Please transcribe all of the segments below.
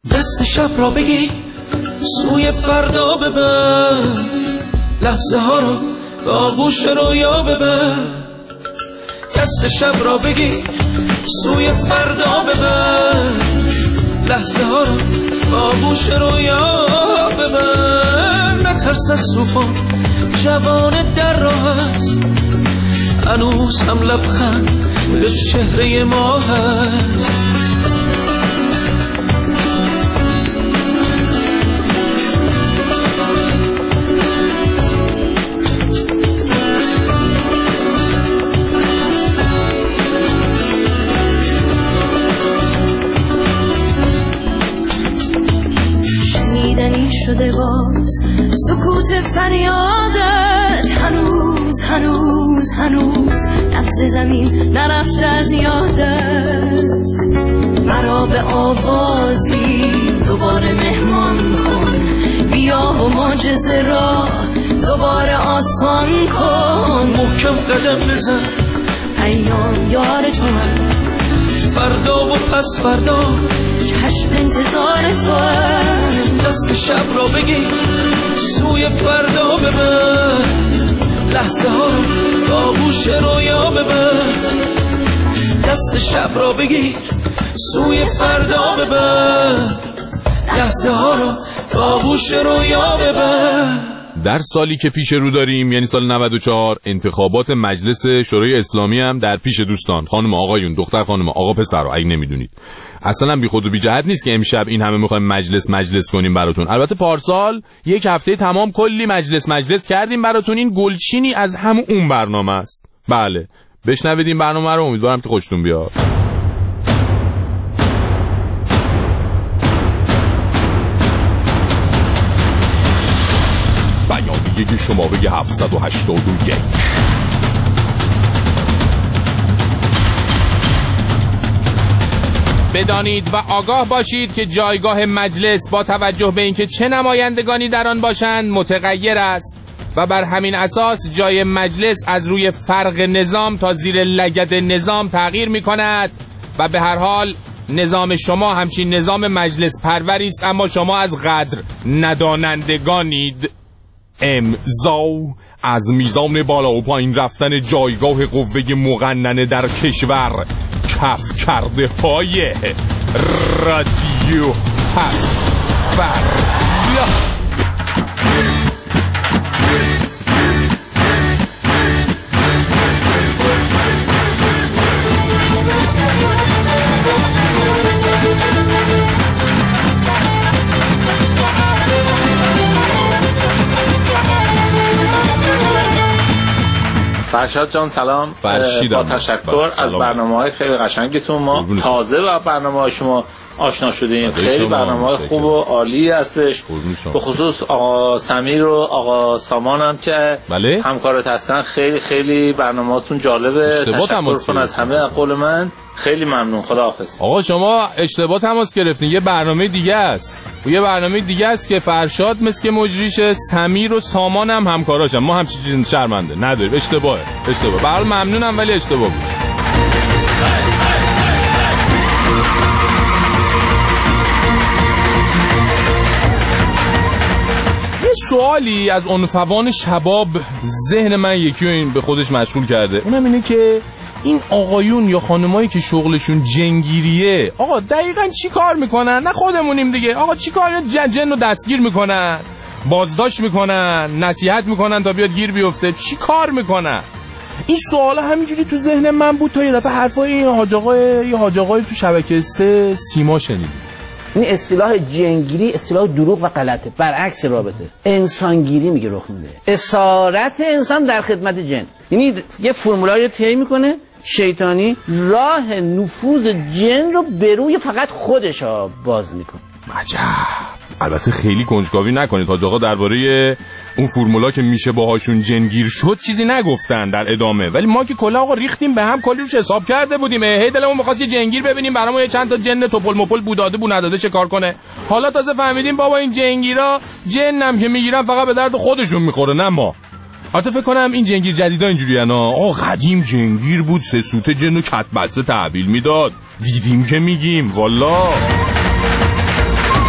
دست شب را بگی سوی فردا ببر، لحظه ها رو به آغوش رویا ببر. دست شب را بگی سوی فردا ببر، لحظه ها رو به آغوش رویا ببر. نترس از طوفان، جوان در راه است، هنوز هم لبخند به چهره ما هست. شنیدنی شده باز سکوت فریادت، هنوز هنوز هنوز نفس زمین نرفته از یادت. مرا به آوازی دوباره مهمان کن، بیا و معجزه را دوباره آسان کن. محکم قدم بزن، ایام یار تو هم، فردا و پس فردا چشم انتظار تو هم. دست شب را بگی سوی فردا ببر، لحظه ها رو به آغوش رویا ببر. دست شب را بگی سوی فردا ببر، لحظه ها رو به آغوش رویا ببر. در سالی که پیش رو داریم، یعنی سال 94، انتخابات مجلس شورای اسلامی هم در پیش دوستان، خانم آقایون، دختر خانم، آقا پسر، اگه نمیدونید. اصلا بی خود و بی جهت نیست که امشب این همه میخوایم مجلس کنیم براتون. البته پارسال یک هفته تمام کلی مجلس کردیم براتون. این گلچینی از همون اون برنامه است. بله، بشنوید این برنامه رو، امیدوارم که خوشتون بیاد. بیانیه شماره 781. بدانید و آگاه باشید که جایگاه مجلس با توجه به اینکه چه نمایندگانی در آن باشند متغیر است و بر همین اساس جای مجلس از روی فرق نظام تا زیر لگد نظام تغییر می کند و به هر حال نظام شما همچین نظام مجلس پروری است، اما شما از قدر ندانندگانید. امضا از میزان بالا و پایین رفتن جایگاه قوه مقننه در کشور کف کرده های رادیو پسفر. فرشاد جان سلام. با تشکر از برنامه‌های خیلی قشنگتون. ما تازه با برنامه‌های شما آشنا شدیم. خیلی برنامه‌های خوب و عالی هستش. به خصوص آقا سمیر و آقا سامان هم که همکارت هستن، خیلی خیلی برنامه‌هاتون جالبه. تشکر از همه. قول من خیلی ممنون. خداحافظ. آقا شما اشتباه تماس گرفتین. یه برنامه دیگه است. یه برنامه دیگه است که فرشاد مثل که مجریشه، سمیر و سامان هم همکاراشن. ما همچین چیزی شرمنده نداریم. اشتباهه. به حال ممنونم ولی اشتباه بود. سوالی از عنفوان شباب ذهن من یکی این به خودش مشغول کرده. اونم اینه که این آقایون یا خانمایی که شغلشون جنگیریه، آقا دقیقاً چی کار میکنن؟ نه خودمونیم دیگه. آقا چی کار؟ جن رو دستگیر میکنن، بازداشت میکنن، نصیحت میکنن تا بیاد گیر بیفته. چی کار میکنن؟ این سوالا همینجوری تو ذهن من بود تا یه دفعه حرفای یه حاج آقای تو شبکه 3 سیما شنیدم. این اصطلاح جنگیری اصطلاح دروغ و غلطه. برعکس رابطه انسانگیری میگه رخ میده. اسارت انسان در خدمت جن. یعنی یه فرمولایی رو طی میکنه شیطانی، راه نفوذ جن رو به روی فقط خودش باز میکنه. عجب. البته خیلی کنجکاوی نکنید. حاج آقا درباره اون فرمولا که میشه باهاشون جنگیر شد چیزی نگفتن در ادامه، ولی ما که کلا آقا ریختیم به هم، کلی روش حساب کرده بودیم. هی دلمون می‌خواست یه جنگیر ببینیم برامون یه چند تا جن توپل مپل بوداده بو نداده چه کار کنه. حالا تازه فهمیدیم بابا این جنگیرا جنم که میگیرن فقط به درد خودشون میخوره نه ما. البته فکر کنم این جنگیر جدیدا اینجوریه نا. قدیم جنگیر بود 3 سوته جن و کت بسته تحویل میداد. دیدیم که میگیم والله.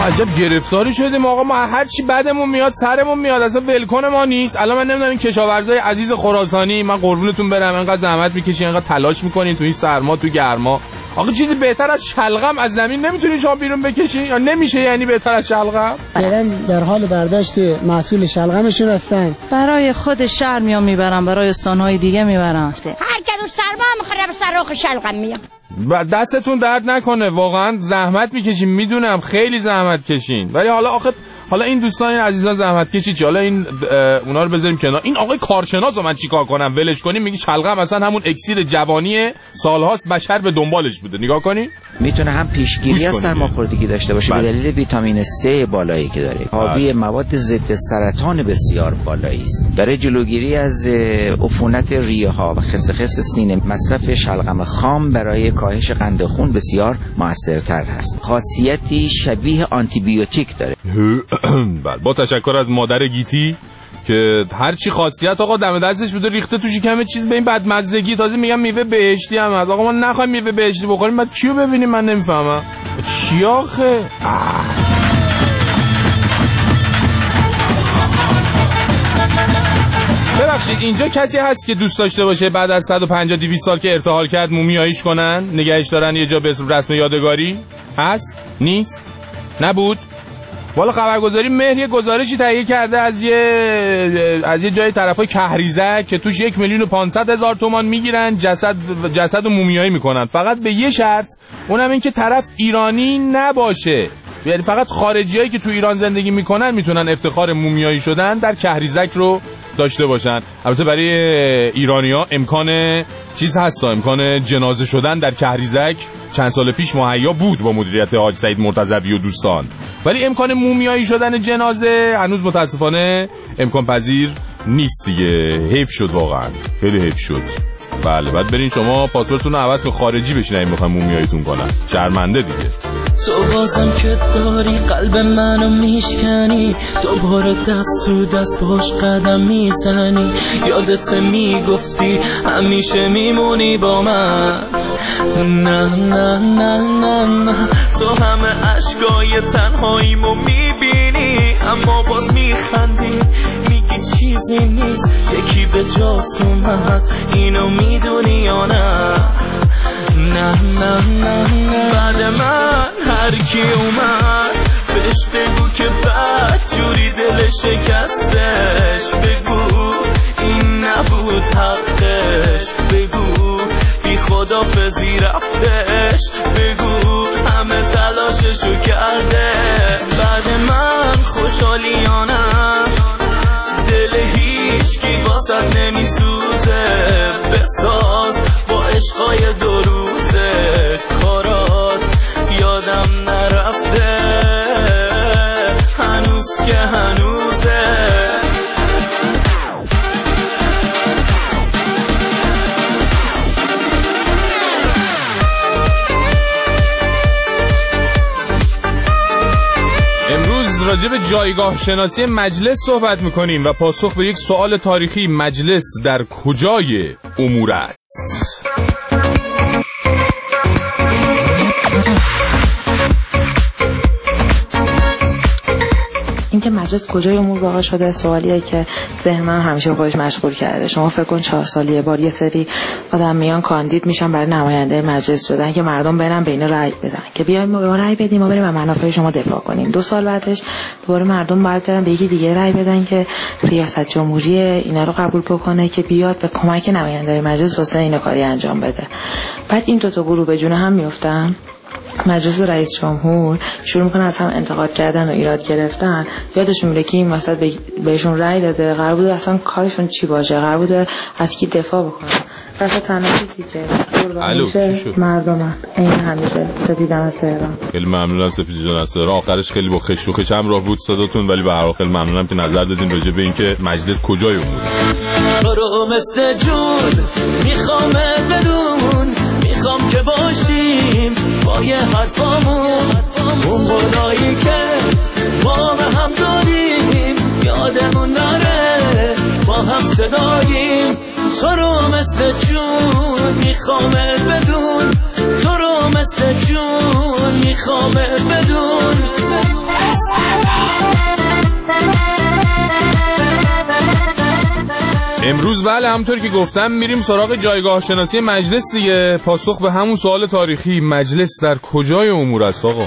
عجب گرفتاری شدیم آقا. ما هر چی بدمون میاد سرمون میاد، اصلا ولکن ما نیست. الان من نمیدونم این کشاورزای عزیز خراسانی، من قربونتون برم، انقدر زحمت میکشین، انقدر تلاش میکنین تو این سرما تو گرما. آقا چیزی بهتر از شلغم از زمین نمیتونین شما بیرون بکشین یا نمیشه؟ یعنی بهتر از شلغم؟ فعلا در حال برداشت محصول شلغمشون هستن. برای خود شهر میبرن، برای استانهای دیگه میبرن. هر کدوم سرما میخوره به سراغ شلغم میاد. دستتون درد نکنه، واقعا زحمت میکشین، میدونم خیلی زحمت کشین، ولی حالا این دوستان این عزیزان زحمت کشید، حالا این اونا رو بذاریم کنار. این آقای کارشناس رو من چیکار کنم؟ ولش کنیم؟ میگی شلغم مثلا همون اکسیر جوانی سالهاست بشر به دنبالش بوده. نگاه کنین، میتونه هم پیشگیری از سرماخوردگی داشته باشه به دلیل ویتامین C بالایی که داره، حاوی مواد ضد سرطان بسیار بالایی است، برای جلوگیری از عفونت ریه ها و خس سینه مصرف شلغم خام برای کاهش قند خون بسیار موثرتر هست. خاصیتی شبیه آنتی بیوتیک داره. با تشکر از مادر گیتی که هر چی خاصیت آقا دم دستش بوده ریخته توش کمه چیز به این بدمزگی. تازه میگم میوه بهشتی هم هست. آقا ما نخوایم میوه بهشتی بخوریم، بعد کیو ببینیم؟ من نمیفهمم چی آخه. ببخشید اینجا کسی هست که دوست داشته باشه بعد از 150-200 سال که ارتحال کرد مومیاییش کنن، نگهش دارن یه جا به رسم یادگاری؟ هست؟ نیست؟ نبود؟ والا خبرگزاری مهر یه گزارشی تهیه کرده از یه جای طرفای کهریزک که توش 1,500,000 تومان میگیرن جسد و مومیایی میکنن، فقط به یه شرط، اونم این که طرف ایرانی نباشه. یعنی فقط خارجیایی که تو ایران زندگی میکنن میتونن افتخار مومیایی شدن در کهریزک رو داشته باشن. البته برای ایرانی‌ها امکان جنازه شدن در کهریزک چند سال پیش مهیا بود با مدیریت حاج سعید مرتضوی و دوستان، ولی امکان مومیایی شدن جنازه هنوز متاسفانه امکان پذیر نیست دیگه. حیف شد، واقعا خیلی حیف شد. بله، بعد برین شما پاسپورتتون رو عوض کنید خارجی بشین اگه میخواین مومیاییتون کنن. شرمنده دیگه. تو بازم که داری قلب منو میشکنی، دوباره دست تو دست باش قدم میزنی. یادت میگفتی همیشه میمونی با من. نه نه نه نه نه، تو همه عشقای تنهاییمو میبینی اما باز میخندی، میگی چیزی نیست، یکی به جات اومد، اینو میدونی یا نه؟ نه نه نه نه، بعد من هر کی اومد بهش بگو که بد جوری دل شکستش، بگو این نبود حقش، بگو بی خدافظی رفتش، بگو همه تلاششو کرده. بعد من خوشحالیانم، دل هیچ کی واسط نمیسوزه، بساز با عشقای دو روزه، کارات یادم نرفته هنوز که هنوزه. امروز راجع به جایگاه شناسی مجلس صحبت میکنیم و پاسخ به یک سوال تاریخی: مجلس در کجای امور است؟ اینکه مجلس کجای امور واقع شده سوالیه که ذهن من همیشه خودش مشغول کرده. شما فکر کن 4 سال یه بار یه سری آدم میان کاندید میشن برای نماینده مجلس شدن که مردم برن به اینا رأی بدن که بیایم ما رأی بدیم، ما بریم از منافع شما دفاع کنیم. 2 سال بعدش دوباره مردم باید برن به یکی دیگه رأی بدن که ریاست جمهوری اینا رو قبول بکنه که بیاد به کمک نماینده مجلس واسه اینا کاری انجام بده. بعد این دو تا گروه به جون هم میافتن. مجلس و رئیس جمهور شروع میکنن از هم انتقاد کردن و ایراد گرفتن. یادشون میره که این وسط بهشون رأی داده، قرار بوده اصلا کارشون چی باشه، قرار بوده از کی دفاع بکنن. پس تنها چیزی که مردم این همیشه سپیدن از تهران. خیلی ممنونم سپیدان از تهران. آخرش خیلی با خش و خش هم راه بود صداتون، ولی به هر حال خیلی ممنونم که نظر دادین راجع به اینکه مجلس کجای اموره. تو رو مثل جون میخوام بدون، میخوام که باشیم با یه حرفامون، اون قولایی که ما به هم داریم یادمون نره، با هم صداییم. تو رو مثل جون میخوام بدون، تو رو مثل جون میخوام بدون. امروز بله همونطور که گفتم میریم سراغ جایگاه شناسی مجلس دیگه. پاسخ به همون سوال تاریخی، مجلس در کجای امور است آقا؟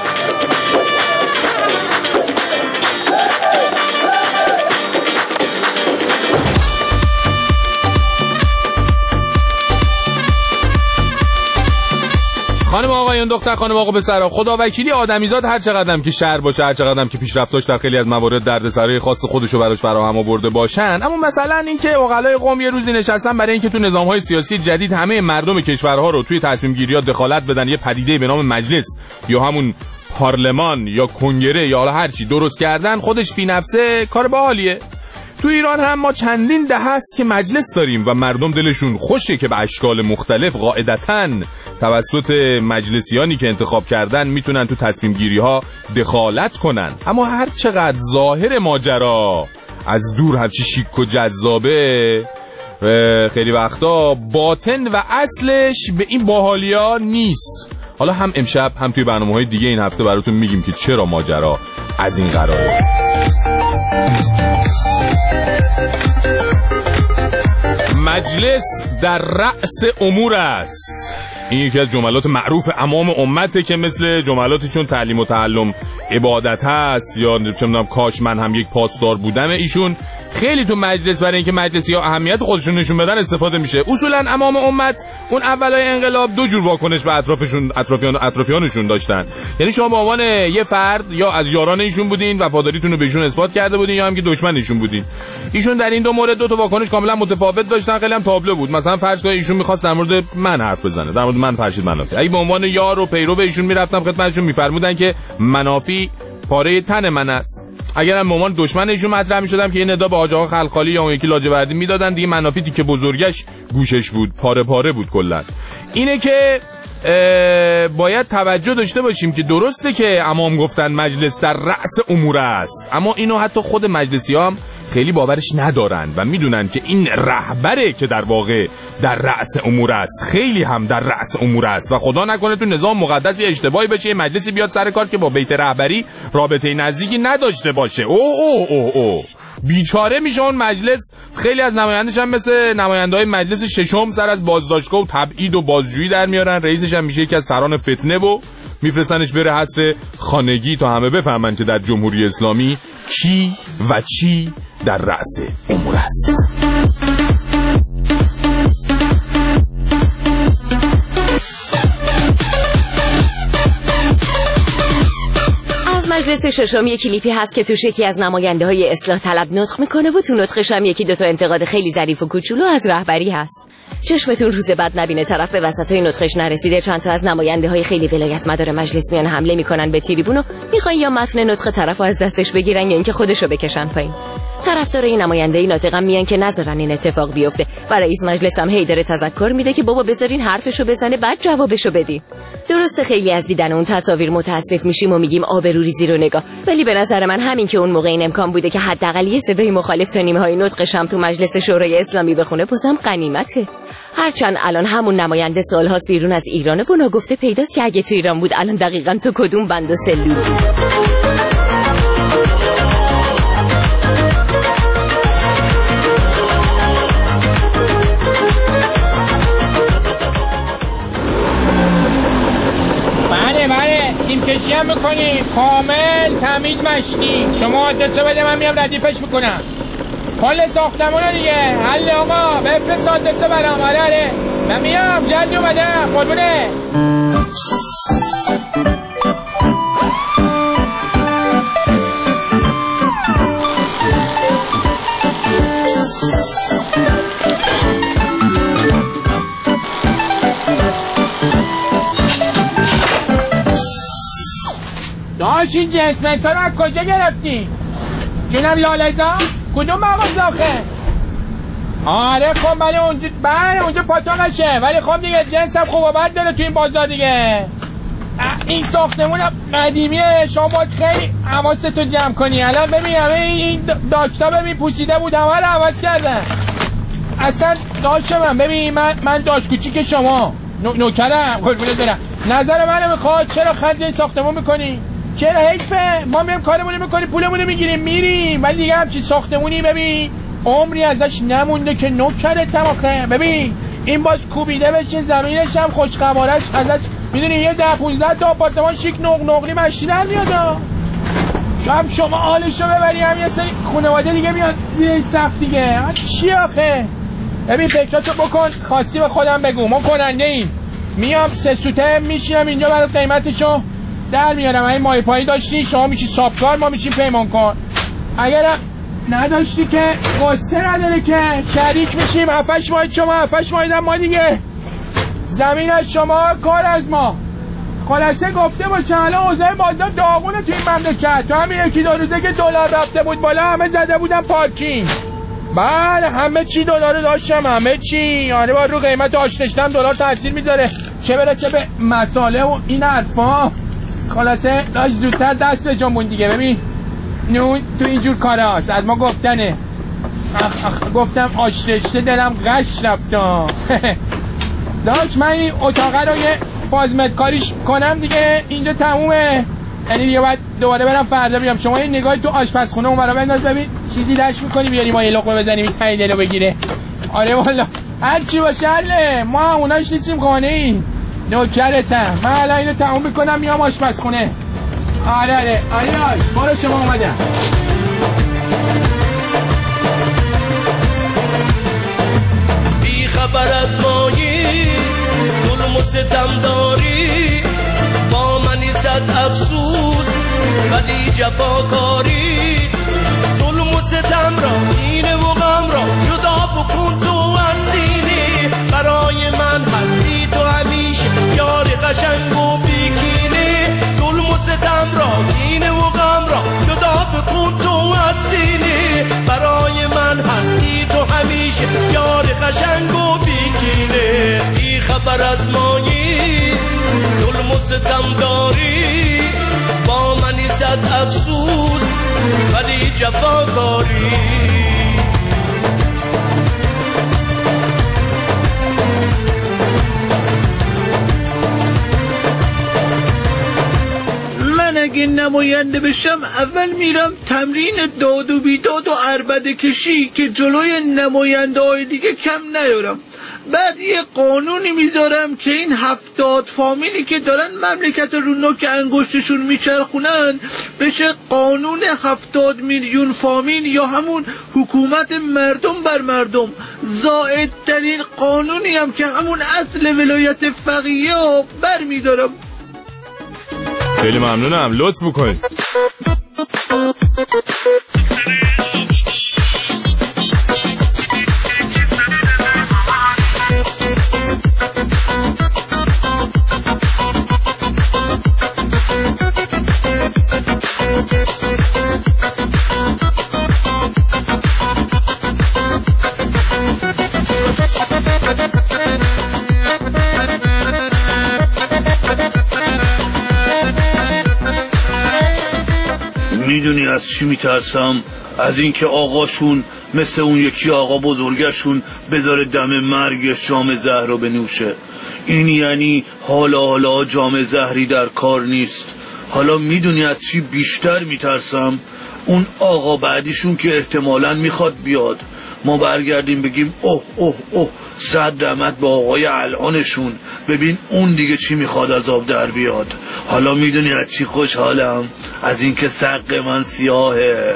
خانم آقایون، دختر خانم آقا پسرا، خدا وکیلی آدمیزاد هر چقدرم که شر باشه، هر چقدرم که پیشرفتاش در خیلی از موارد دردسرای خاص خودشو براش فراهم آورده باشن، اما مثلا اینکه عقلای قوم یه روزی نشستن برای اینکه تو نظام‌های سیاسی جدید همه مردم کشورها رو توی تصمیم گیری‌ها دخالت بدن، یه پدیده به نام مجلس یا همون پارلمان یا کنگره یا حالا هر چی درست کردن، خودش فی نفسه کار باحالیه. تو ایران هم ما چندین دهه است که مجلس داریم و مردم دلشون خوشه که به اشکال مختلف قاعدتاً توسط مجلسیانی که انتخاب کردن میتونن تو تصمیم گیری ها دخالت کنن. اما هر چقدر ظاهر ماجرا از دور همچی شیک و جذابه، خیلی وقتا باطن و اصلش به این باحالیا نیست. حالا هم امشب هم توی برنامه‌های دیگه این هفته براتون میگیم که چرا ماجرا از این قراره. مجلس در رأس امور است. این یکی از جملات معروف عوام امته که مثل جملاتی چون تعلیم و تعلم عبادت هست یا چه می‌دونم کاش من هم یک پاسدار بودم، ایشون خیلی تو مجلس برای اینکه مجلسی‌ها اهمیت خودشون نشون بدن استفاده میشه. اصولا عوام امت اون اولای انقلاب دو جور واکنش به اطرافیانشون داشتن. یعنی شما به عنوان یه فرد یا از یاران ایشون بودین، وفاداریتون رو بهشون اثبات کرده بودین، یا هم که دشمن ایشون بودین. ایشون در این دو مورد دو تا واکنش کاملا متفاوت داشتن، خیلی هم تابلو بود. مثلا فرض کنید ایشون می‌خواست در مورد من حرف بزنه، در مورد من فرشید منافی. اگه به عنوان یار و پیرو به ایشون میرفتم خدمتشون میفرمودن که منافی پاره تن من است. اگرم به عنوان دشمن ایشون مطرح می‌شدم که این ندا به حاج آقا خلخالی یا اون یکی لاجوردی میدادن دیگه، منافی که بزرگش گوشش بود، پاره پاره بود کلا. اینه که باید توجه داشته باشیم که درسته که عوام گفتن مجلس در رأس امور است، اما اینو حتی خود مجلسی‌ها هم خیلی باورش ندارن و میدونن که این رهبره که در واقع در رأس امور است، خیلی هم در رأس امور است و خدا نکنه تو نظام مقدس یه اشتباهی بشه، یه مجلسی بیاد سر کار که با بیت رهبری رابطه نزدیکی نداشته باشه. او بیچاره میشه اون مجلس. خیلی از نمایندش هم مثل نماینده‌های مجلس ششم سر از بازداشتگاه و تبعید و بازجویی در میارن. رئیسش هم میشه یکی از سران فتنه و میفرستنش بره حصر خانگی تا همه بفهمن که در جمهوری اسلامی کی و چی در رأس امور است. مجلس ششم یک کلیپی هست که توش یکی از نماینده‌های اصلاح طلب نطق میکنه و تو نطقش هم یکی دوتا انتقاد خیلی ظریف و کوچولو از رهبری هست. چشمتون روز بعد نبینه طرف به وسطای نطقش نرسیده چند تا از نماینده‌های خیلی ولایت مدار مجلس میان حمله میکنن به تریبون و میخوان یا متن نطق طرفو از دستش بگیرن یا اینکه خودشو بکشن پایین. طرفدار این نماینده ناطق هم میان که نذارن این اتفاق بیفته و رئیس مجلس هم هی داره تذکر میده که بابا بذارین حرفشو بزنه بعد جوابشو بدین. درسته خیلی از دیدن اون تصاویر متاسف میشیم و میگیم آبروریزی رو نگاه، ولی به نظر من همین که اون موقع این امکان بوده که حداقل یه صدای مخالف تا نیمه‌های نطقش هم تو مجلس شورای اسلامی بخونه بازم غنیمته. هرچند الان همون نماینده سال‌هاست بیرون از ایرانه و ناگفته پیداست که اگه تو ایران بود الان دقیقاً تو کدوم بند و سلول بود. کشی هم میکنی کامل تمیز مشتی. شما آدرسو بده من میام ردیفش میکنم. کل ساختمونه دیگه حل آقا، بفرست آدرسو برام. آره من میام جلدی اومدم قربونه. داشت این جنس منسا رو از کجا گرفتی؟ جونم لالزا؟ کدوم مغازه آخه؟ آره خب اونجا پاتاقشه، ولی خب دیگه جنس هم خوب و بد داره تو این بازار دیگه. این ساختمون قدیمیه، شما باید خیلی حواستو جمع کنی. الان ببین همه این داشتا ببین پوسیده بود، همه رو عوض کردن. اصلا داشت من ببین من داشت کوچیک شما نوکرم قربونت برم. نظر منو میخواد چرا خرج این ساختمون میکنی؟ چرا حیفه؟ ما میام کارمون میکنیم پولمون میگیریم میریم، ولی دیگه همچین ساختمونی ببین عمری ازش نمونده که نوکرتم آخه. ببین این باز کوبیده بشه زمینش هم خوشقوارش ازش، میدونی یه 10-15 تا آپارتمان شیک نقلی مشتی در میاد. شما حالشو ببری، هم یه سری خانواده دیگه میاد زیر صف دیگه. چی آخه؟ ببین فکراتو بکن، خاصی به خودم بگو، ما کننده ایم. میام 3 سوته میشینم اینجا برات قیمتشو در میارم. این مای پایی داشتی شما میشی صابکار، ما میشیم پیمانکار. اگرم نداشتی که قصه نداره که شریک میشیم. 7-8 ماه شما 7-8 ماه ما دیگه. زمین از شما، کار از ما. خلاصه گفته باشه الان اوضاع بازار داغونه توی این مملکت. تو همین 1-2 روزه که دلار رفته بود بالا همه زده بودن پارکینگ. بله همه چی دلار داشتم، همه چی. آره با رو قیمت آشنشتم دلار تاثیر میذاره، چه برسه به مساله و این حرفا. خلاصه داشت زودتر دست به جنبون دیگه. ببین نون تو اینجور کاره هاست، از ما گفتنه. گفتم آشنشته دلم غش رفتم. داشت من این اتاقه رو یه فازمت کاریش کنم دیگه، اینجا تمومه. یعنی دیگه باید دوباره برم فردا بیام. شما این نگاهی تو آشپزخونه اون برا بنداز ببین چیزی لش میکنی بیاری ما یه لقمه بزنیم این تایی دلو بگیره. آره والا هر چی باشه حله، ما اوناش نیستیم قانعی. نوکرتم. من الان اینو تموم میکنم میام آشپزخونه. آره برو شما اومدم. بی خبر از مایی ظلم و ستم داری، با منی زد افسوس ولی جفاکاری. ظلم و ستم را اینه و غم را جدا بکن تو از سینه. برای من هستی تو همیشه یار قشنگ و بیکینه. ظلم و ستم را اینه و غم را جدا بکن تو از سینه. برای من هستی تو همیشه یار قشنگ و بیکینه. بی خبر از مایی ظلم و ستم داری، با منی زد افسوس ولی جفاکاری. من اگه نماینده بشم اول میرم تمرین داد و بیداد و عربده کشی که جلوی نماینده های دیگه کم نیارم. بعد یه قانونی میذارم که این 70 فامیلی که دارن مملکت رو نوک انگشتشون میچرخونن بشه قانون 70 میلیون فامیل، یا همون حکومت مردم بر مردم. زائدترین قانونی هم که همون اصل ولایت فقیه ها بر میدارم. خیلی ممنونم، لطف بکنید. میدونی از چی میترسم؟ از اینکه آقاشون مثل اون یکی آقا بزرگشون بذاره دم مرگش جام زهر رو بنوشه. این یعنی حالا جام زهری در کار نیست. حالا میدونی از چی بیشتر میترسم؟ اون آقا بعدیشون که احتمالاً میخواد بیاد، ما برگردیم بگیم اوه 100 رحمت به آقای الانشون، ببین اون دیگه چی میخواد از آب در بیاد. حالا میدونی از چی خوشحالم؟ از اینکه سق من سیاهه.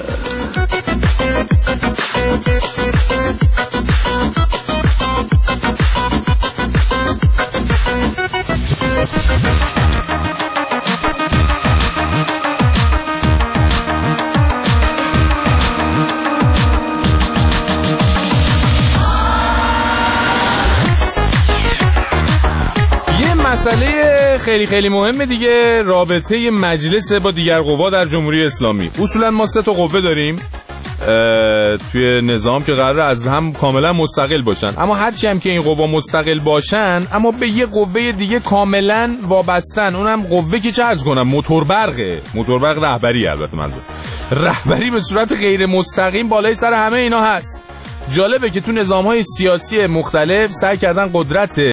مسئله خیلی مهمه دیگه، رابطه مجلس با دیگر قوا در جمهوری اسلامی. اصولا ما 3 تا قوه داریم توی نظام که قراره از هم کاملا مستقل باشن، اما هرچی هم که این قوا مستقل باشن اما به یه قوه دیگه کاملا وابستن. اونم قوه که چه عرض کنم، موتور برق رهبری. البته من رهبری به صورت غیر مستقیم بالای سر همه اینا هست. جالبه که تو نظام‌های سیاسی مختلف سعی کردن قدرت